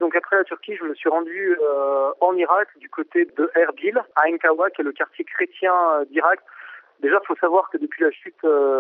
Donc après la Turquie, je me suis rendu en Irak, du côté de Erbil, à Ain-Kawa, qui est le quartier chrétien d'Irak. Déjà, il faut savoir que depuis la chute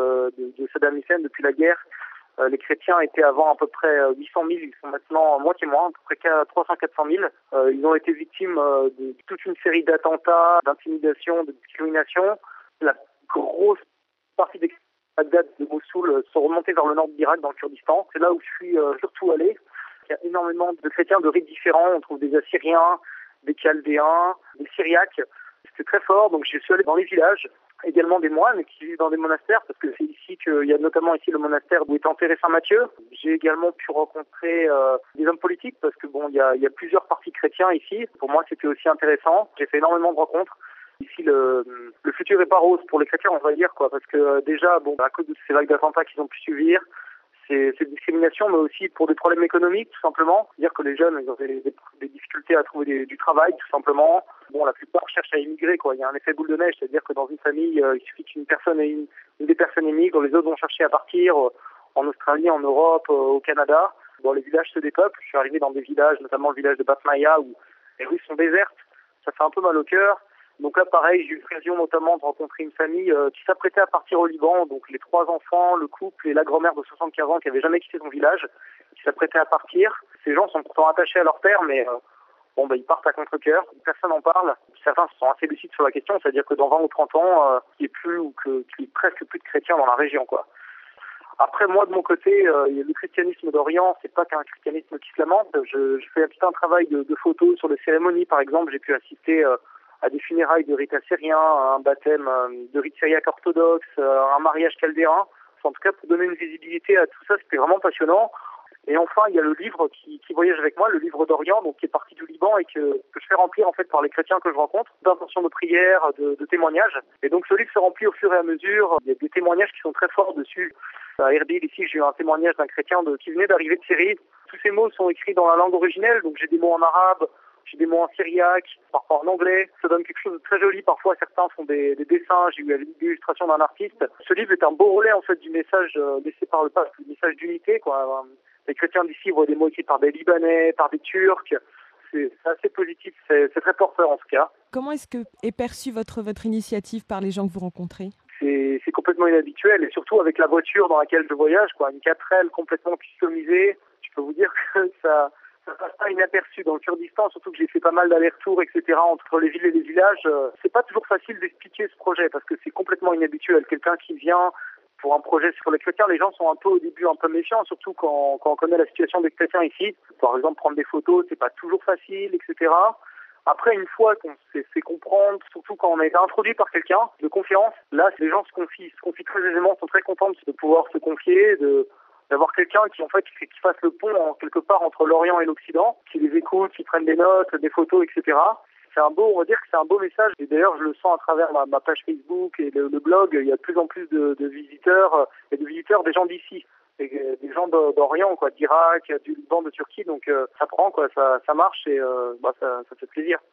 de Saddam Hussein, depuis la guerre, les chrétiens étaient avant à peu près 800 000, ils sont maintenant moitié moins, à peu près 300-400 000. Ils ont été victimes de toute une série d'attentats, d'intimidations, de discriminations. La grosse partie des Bagdad de Mossoul sont remontés vers le nord de l'Irak, dans le Kurdistan. C'est là où je suis surtout allé. Il y a énormément de chrétiens de rites différents. On trouve des Assyriens, des Chaldéens, des Syriaques. C'était très fort, donc je suis allé dans les villages. Également des moines qui vivent dans des monastères, parce que c'est ici qu'il y a notamment ici le monastère où est enterré Saint Matthieu. J'ai également pu rencontrer des hommes politiques, parce que bon, il y a plusieurs partis chrétiens ici. Pour moi, c'était aussi intéressant. J'ai fait énormément de rencontres. Ici, le futur est pas rose pour les chrétiens, on va dire, quoi, parce que déjà, bon, à cause de ces vagues d'attentats qu'ils ont pu subir, c'est discrimination, mais aussi pour des problèmes économiques, tout simplement. C'est-à-dire que les jeunes, ils ont des difficultés à trouver du travail, tout simplement. Bon, la plupart cherchent à immigrer, quoi. Il y a un effet boule de neige, c'est-à-dire que dans une famille, il suffit qu'une personne et une des personnes émigrent, les autres vont chercher à partir en Australie, en Europe, au Canada. Bon, les villages se dépeuplent. Je suis arrivé dans des villages, notamment le village de Batmaya, où les rues sont désertes. Ça fait un peu mal au cœur. Donc là, pareil, j'ai eu l'occasion notamment de rencontrer une famille qui s'apprêtait à partir au Liban. Donc les 3 enfants, le couple et la grand-mère de 75 ans qui avait jamais quitté son village, qui s'apprêtaient à partir. Ces gens sont pourtant attachés à leur père, mais ils partent à contre-cœur. Personne n'en parle. Certains sont assez lucides sur la question, c'est-à-dire que dans 20 ou 30 ans, il n'y ait plus ou qu'il y ait presque plus de chrétiens dans la région, quoi. Après, moi, de mon côté, le christianisme d'Orient, c'est pas qu'un christianisme qui se lamente. Je fais un travail de photos sur les cérémonies, par exemple. J'ai pu assister à des funérailles de rite assyrien, à un baptême de rite syriaque orthodoxe, un mariage chaldéen. En tout cas, pour donner une visibilité à tout ça, c'était vraiment passionnant. Et enfin, il y a le livre qui voyage avec moi, le livre d'Orient, donc qui est parti du Liban et que je fais remplir en fait par les chrétiens que je rencontre, d'intentions de prière, de témoignages. Et donc ce livre se remplit au fur et à mesure. Il y a des témoignages qui sont très forts dessus. À Erbil, ici, j'ai eu un témoignage d'un chrétien qui venait d'arriver de Syrie. Tous ces mots sont écrits dans la langue originelle, donc j'ai des mots en arabe, j'ai des mots en syriaque, parfois en anglais. Ça donne quelque chose de très joli. Parfois, certains font des dessins. J'ai eu l'illustration d'un artiste. Ce livre est un beau relais, en fait, du message laissé par le pape, du message d'unité, quoi. Les chrétiens d'ici voient des mots écrits par des Libanais, par des Turcs. C'est assez positif. C'est très porteur, en tout cas. Comment est-ce que est perçue votre initiative par les gens que vous rencontrez ? C'est complètement inhabituel, et surtout avec la voiture dans laquelle je voyage, quoi. Une 4L complètement customisée. Je peux vous dire que ça passe pas inaperçu dans le Kurdistan, surtout que j'ai fait pas mal d'allers-retours, etc., entre les villes et les villages. C'est pas toujours facile d'expliquer ce projet parce que c'est complètement inhabituel. Quelqu'un qui vient pour un projet sur les chrétiens, les gens sont un peu au début un peu méfiants, surtout quand on connaît la situation des chrétiens ici. Par exemple, prendre des photos, c'est pas toujours facile, etc. Après, une fois qu'on sait comprendre, surtout quand on a été introduit par quelqu'un de confiance, là, les gens se confient très aisément, sont très contents de pouvoir se confier, d'avoir quelqu'un qui fasse le pont quelque part entre l'Orient et l'Occident, qui les écoute, qui prenne des notes, des photos, etc. On va dire que c'est un beau message. Et d'ailleurs, je le sens à travers ma page Facebook et le blog. Il y a de plus en plus de visiteurs, et de visiteurs des gens d'ici. Des gens d'Orient, quoi, d'Irak, du Liban, de Turquie. Donc, ça prend, quoi, ça marche et ça fait plaisir.